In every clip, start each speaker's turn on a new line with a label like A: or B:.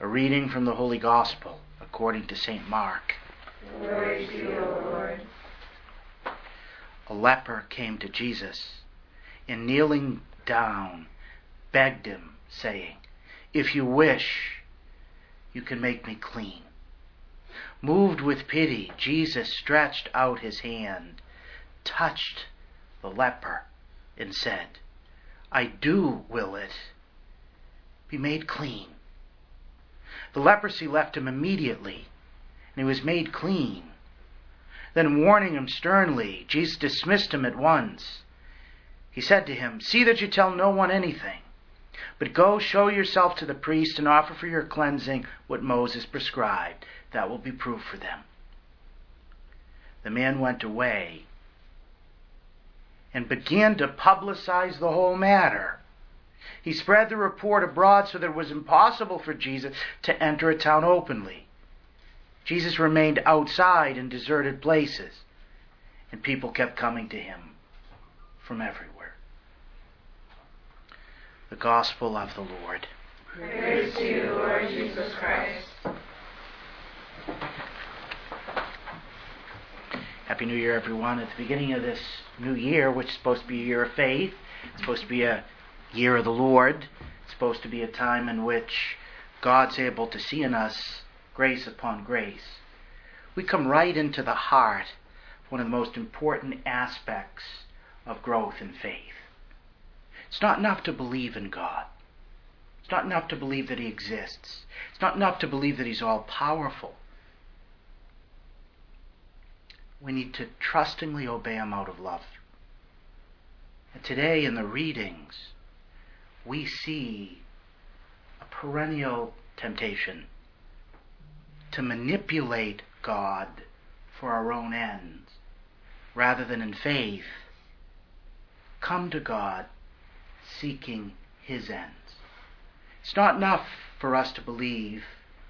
A: A reading from the Holy Gospel according to St. Mark.
B: Glory to you, O Lord.
A: A leper came to Jesus, and kneeling down, begged him, saying, "If you wish, you can make me clean." Moved with pity, Jesus stretched out his hand, touched the leper, and said, "I do will it. Be made clean." The leprosy left him immediately, and he was made clean. Then, warning him sternly, Jesus dismissed him at once. He said to him, "See that you tell no one anything, but go show yourself to the priest and offer for your cleansing what Moses prescribed. That will be proof for them." The man went away and began to publicize the whole matter. He spread the report abroad so that it was impossible for Jesus to enter a town openly. Jesus remained outside in deserted places, and people kept coming to him from everywhere. The Gospel of the Lord.
B: Praise to you, Lord Jesus Christ.
A: Happy New Year, everyone. At the beginning of this new year, which is supposed to be a year of faith, it's supposed to be a year of the Lord, it's supposed to be a time in which God's able to see in us grace upon grace. We come right into the heart of one of the most important aspects of growth in faith. It's not enough to believe in God. It's not enough to believe that He exists. It's not enough to believe that He's all-powerful. We need to trustingly obey Him out of love. And today in the readings, we see a perennial temptation to manipulate God for our own ends, rather than in faith come to God seeking His ends. It's not enough for us to believe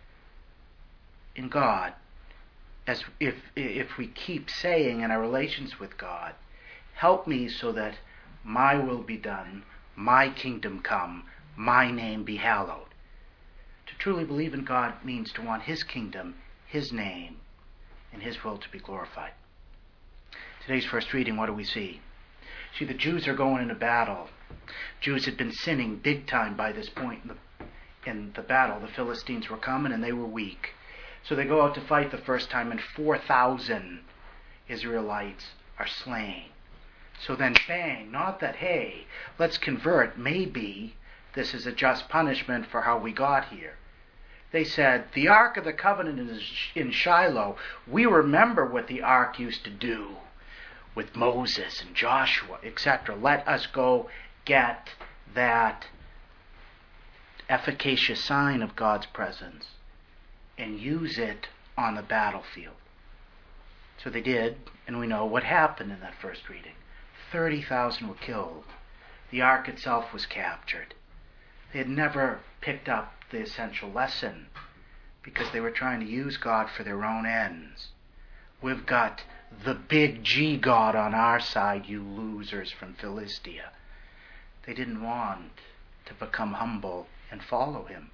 A: in God as if we keep saying in our relations with God, "Help me so that my will be done, my kingdom come, my name be hallowed." To truly believe in God means to want His kingdom, His name, and His will to be glorified. Today's first reading, what do we see? See, the Jews are going into battle. Jews had been sinning big time by this point in the battle. The Philistines were coming and they were weak. So they go out to fight the first time and 4,000 Israelites are slain. So then bang, not that, hey, let's convert, maybe this is a just punishment for how we got here. They said, the Ark of the Covenant is in Shiloh. We remember what the Ark used to do with Moses and Joshua, etc. Let us go get that efficacious sign of God's presence and use it on the battlefield. So they did, and we know what happened in that first reading. 30,000 were killed. The ark itself was captured. They had never picked up the essential lesson because they were trying to use God for their own ends. We've got the big G God on our side, you losers from Philistia. They didn't want to become humble and follow Him.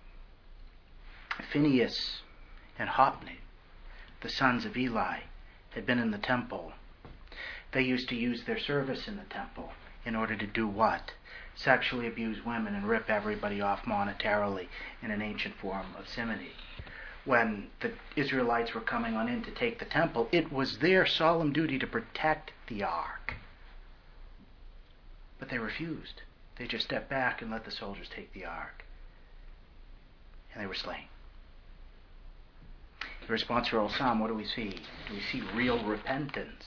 A: Phinehas and Hophni, the sons of Eli, had been in the temple. They used to use their service in the temple in order to do what? Sexually abuse women and rip everybody off monetarily in an ancient form of simony. When the Israelites were coming on in to take the temple, it was their solemn duty to protect the ark. But they refused. They just stepped back and let the soldiers take the ark. And they were slain. The responsorial psalm, what do we see? Do we see real repentance?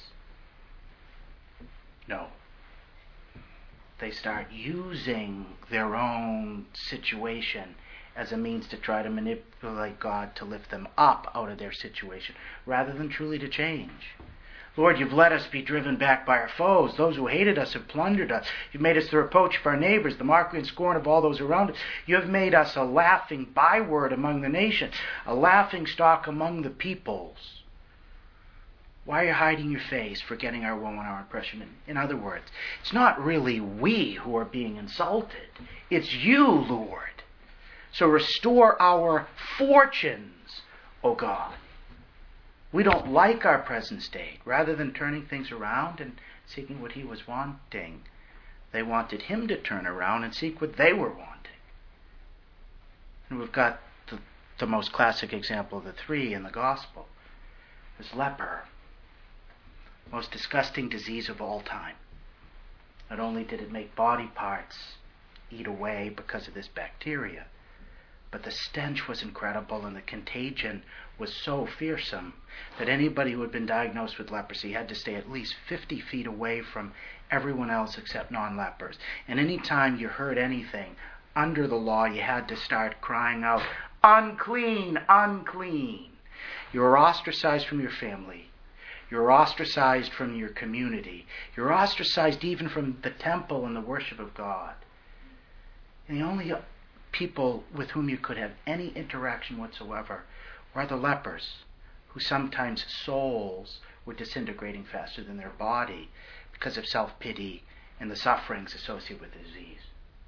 A: No. They start using their own situation as a means to try to manipulate God to lift them up out of their situation, rather than truly to change. Lord, you've let us be driven back by our foes. Those who hated us have plundered us. You've made us the reproach of our neighbors, the mockery and scorn of all those around us. You have made us a laughing byword among the nations, a laughing stock among the peoples. Why are you hiding your face, forgetting our woe and our oppression? In other words, it's not really we who are being insulted. It's you, Lord. So restore our fortunes, O God. We don't like our present state. Rather than turning things around and seeking what he was wanting, they wanted him to turn around and seek what they were wanting. And we've got the most classic example of the three in the gospel. This leper, most disgusting disease of all time. Not only did it make body parts eat away because of this bacteria, but the stench was incredible and the contagion was so fearsome that anybody who had been diagnosed with leprosy had to stay at least 50 feet away from everyone else except non-lepers. And any time you heard anything under the law, you had to start crying out, "Unclean, unclean." You were ostracized from your family. You're ostracized from your community. You're ostracized even from the temple and the worship of God. And the only people with whom you could have any interaction whatsoever were the lepers, whose sometimes souls were disintegrating faster than their body because of self-pity and the sufferings associated with the disease.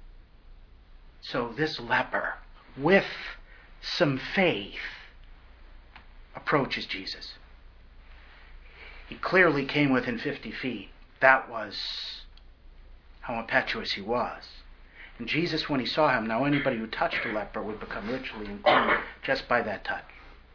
A: So this leper, with some faith, approaches Jesus. He clearly came within 50 feet. That was how impetuous he was. And Jesus, when he saw him, now anybody who touched a leper would become ritually unclean just by that touch.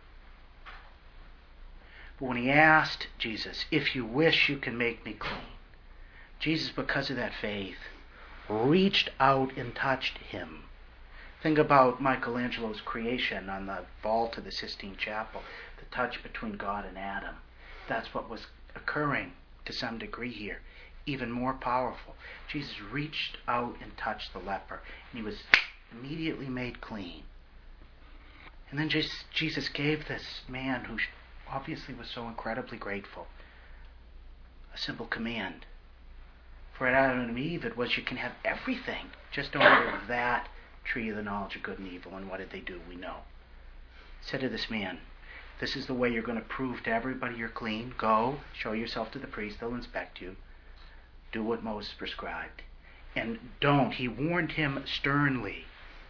A: But when he asked Jesus, "If you wish, you can make me clean," Jesus, because of that faith, reached out and touched him. Think about Michelangelo's creation on the vault of the Sistine Chapel, the touch between God and Adam. That's what was occurring to some degree here. Even more powerful. Jesus reached out and touched the leper, and he was immediately made clean. And then Jesus gave this man, who obviously was so incredibly grateful, a simple command. For Adam and Eve, it was, you can have everything, just don't eat of that tree of the knowledge of good and evil. And what did they do? We know. He said to this man, "This is the way you're going to prove to everybody you're clean. Go, show yourself to the priest, they'll inspect you. Do what Moses prescribed. And don't," he warned him sternly,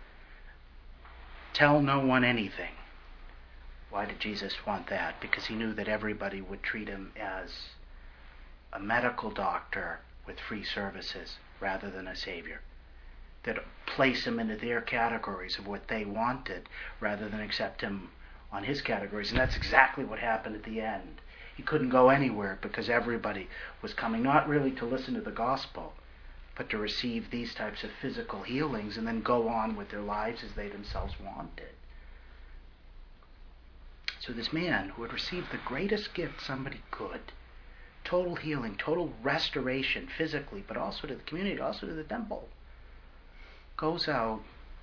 A: "tell no one anything." Why did Jesus want that? Because he knew that everybody would treat him as a medical doctor with free services rather than a savior. That place him into their categories of what they wanted rather than accept him on his categories. And that's exactly what happened at the end. He couldn't go anywhere because everybody was coming not really to listen to the gospel, but to receive these types of physical healings and then go on with their lives as they themselves wanted. So this man, who had received the greatest gift somebody could, total healing, total restoration physically, but also to the community, also to the temple, goes out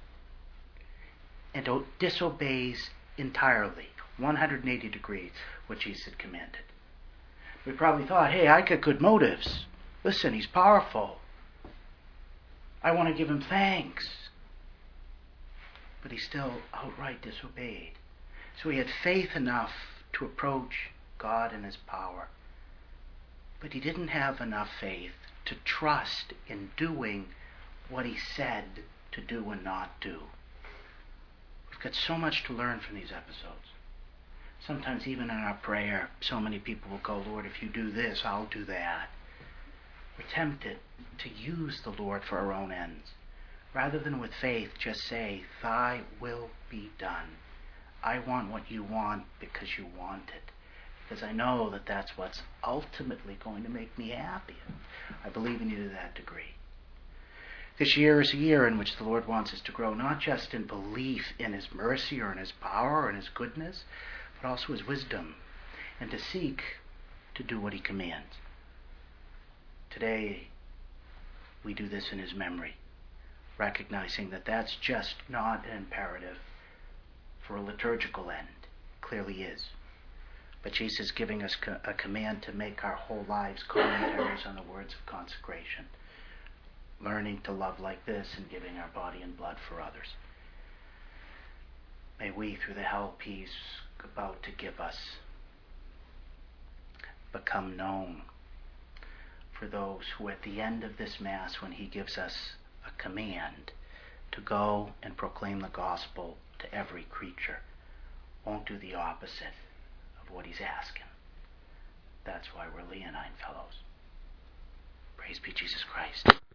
A: and disobeys entirely, 180 degrees, what Jesus had commanded. We probably thought, hey, I got good motives. Listen, he's powerful. I want to give him thanks. But he still outright disobeyed. So he had faith enough to approach God and his power. But he didn't have enough faith to trust in doing what he said to do and not do. We've got so much to learn from these episodes. Sometimes even in our prayer, so many people will go, "Lord, if you do this, I'll do that." We're tempted to use the Lord for our own ends. Rather than with faith, just say, "Thy will be done. I want what you want because you want it. Because I know that that's what's ultimately going to make me happy. I believe in you to that degree." This year is a year in which the Lord wants us to grow, not just in belief in his mercy or in his power or in his goodness, but also his wisdom, and to seek to do what he commands. Today, we do this in his memory, recognizing that that's just not an imperative for a liturgical end. It clearly is. But Jesus is giving us a command to make our whole lives commentaries on the words of consecration, learning to love like this and giving our body and blood for others. May we, through the help he's about to give us, become known for those who at the end of this Mass, when he gives us a command to go and proclaim the gospel to every creature, won't do the opposite of what he's asking. That's why we're Leonine Fellows. Praise be Jesus Christ.